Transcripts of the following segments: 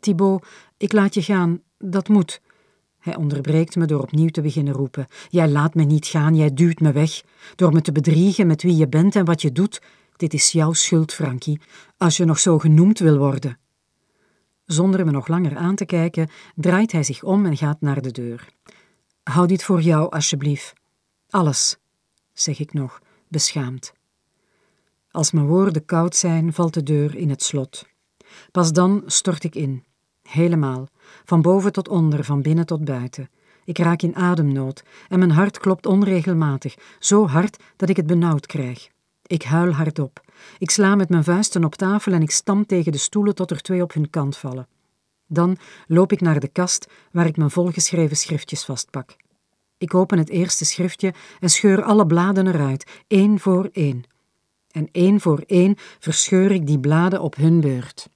Thibaut, ik laat je gaan, dat moet. Hij onderbreekt me door opnieuw te beginnen roepen. Jij laat me niet gaan, jij duwt me weg. Door me te bedriegen met wie je bent en wat je doet. Dit is jouw schuld, Frankie, als je nog zo genoemd wil worden. Zonder me nog langer aan te kijken, draait hij zich om en gaat naar de deur. Hou dit voor jou, alsjeblieft. Alles, zeg ik nog, beschaamd. Als mijn woorden koud zijn, valt de deur in het slot. Pas dan stort ik in. Helemaal. Van boven tot onder, van binnen tot buiten. Ik raak in ademnood en mijn hart klopt onregelmatig, zo hard dat ik het benauwd krijg. Ik huil hardop. Ik sla met mijn vuisten op tafel en ik stamp tegen de stoelen tot er 2 op hun kant vallen. Dan loop ik naar de kast waar ik mijn volgeschreven schriftjes vastpak. Ik open het eerste schriftje en scheur alle bladen eruit, 1 voor 1. En 1 voor 1 verscheur ik die bladen op hun beurt.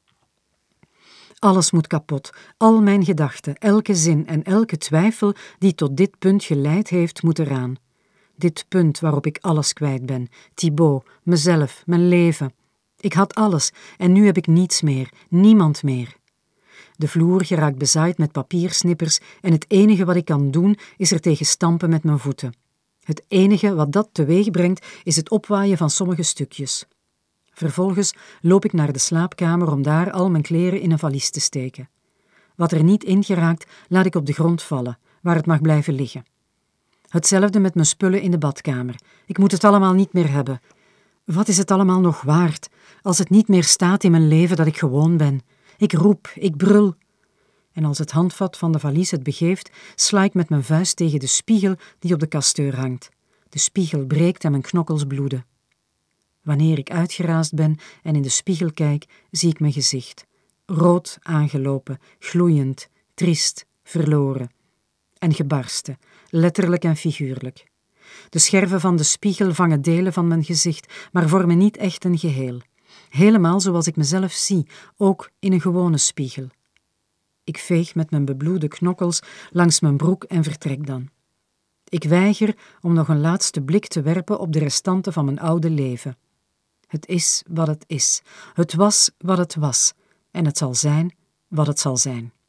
Alles moet kapot, al mijn gedachten, elke zin en elke twijfel die tot dit punt geleid heeft, moet eraan. Dit punt waarop ik alles kwijt ben, Thibaut, mezelf, mijn leven. Ik had alles en nu heb ik niets meer, niemand meer. De vloer geraakt bezaaid met papiersnippers en het enige wat ik kan doen is er tegen stampen met mijn voeten. Het enige wat dat teweeg brengt is het opwaaien van sommige stukjes. Vervolgens loop ik naar de slaapkamer om daar al mijn kleren in een valies te steken. Wat er niet in geraakt, laat ik op de grond vallen, waar het mag blijven liggen. Hetzelfde met mijn spullen in de badkamer. Ik moet het allemaal niet meer hebben. Wat is het allemaal nog waard, als het niet meer staat in mijn leven dat ik gewoon ben? Ik roep, ik brul. En als het handvat van de valies het begeeft, sla ik met mijn vuist tegen de spiegel die op de kastdeur hangt. De spiegel breekt en mijn knokkels bloeden. Wanneer ik uitgeraasd ben en in de spiegel kijk, zie ik mijn gezicht. Rood aangelopen, gloeiend, triest, verloren. En gebarsten, letterlijk en figuurlijk. De scherven van de spiegel vangen delen van mijn gezicht, maar vormen niet echt een geheel. Helemaal zoals ik mezelf zie, ook in een gewone spiegel. Ik veeg met mijn bebloede knokkels langs mijn broek en vertrek dan. Ik weiger om nog een laatste blik te werpen op de restanten van mijn oude leven. Het is wat het is. Het was wat het was. En het zal zijn wat het zal zijn.